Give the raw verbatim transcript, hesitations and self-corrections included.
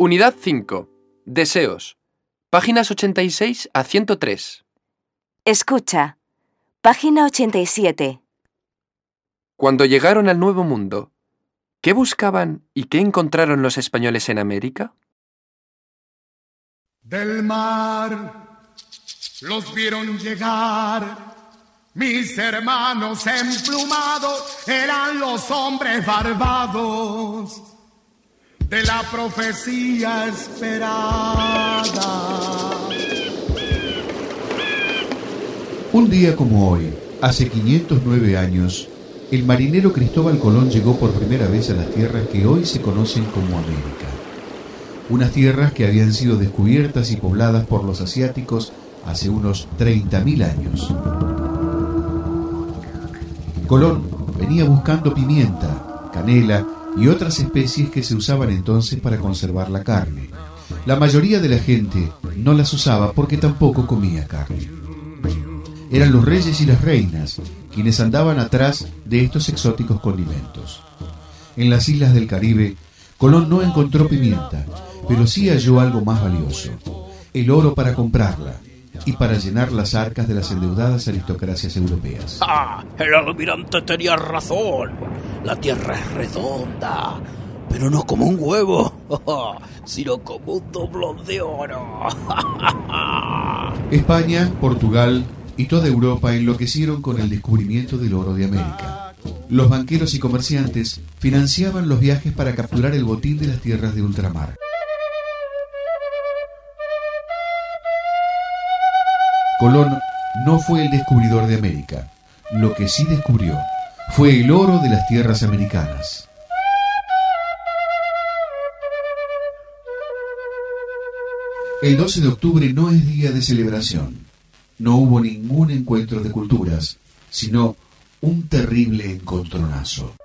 Unidad cinco. Deseos. Páginas ochenta y seis a ciento tres. Escucha. Página ochenta y siete. Cuando llegaron al Nuevo Mundo, ¿qué buscaban y qué encontraron los españoles en América? Del mar los vieron llegar, mis hermanos emplumados eran los hombres barbados de la profecía esperada. Un día como hoy, hace quinientos nueve años, el marinero Cristóbal Colón llegó por primera vez a las tierras que hoy se conocen como América. Unas tierras que habían sido descubiertas y pobladas por los asiáticos hace unos treinta mil años. Colón venía buscando pimienta, canela y otras especies que se usaban entonces para conservar la carne. La mayoría de la gente no las usaba porque tampoco comía carne. Eran los reyes y las reinas quienes andaban atrás de estos exóticos condimentos. En las islas del Caribe, Colón no encontró pimienta, pero sí halló algo más valioso: el oro para comprarla y para llenar las arcas de las endeudadas aristocracias europeas. ¡Ah! El almirante tenía razón. La tierra es redonda, pero no como un huevo, sino como un doblón de oro. España, Portugal y toda Europa enloquecieron con el descubrimiento del oro de América. Los banqueros y comerciantes financiaban los viajes para capturar el botín de las tierras de ultramar. Colón no fue el descubridor de América. Lo que sí descubrió fue el oro de las tierras americanas. El doce de octubre no es día de celebración. No hubo ningún encuentro de culturas, sino un terrible encontronazo.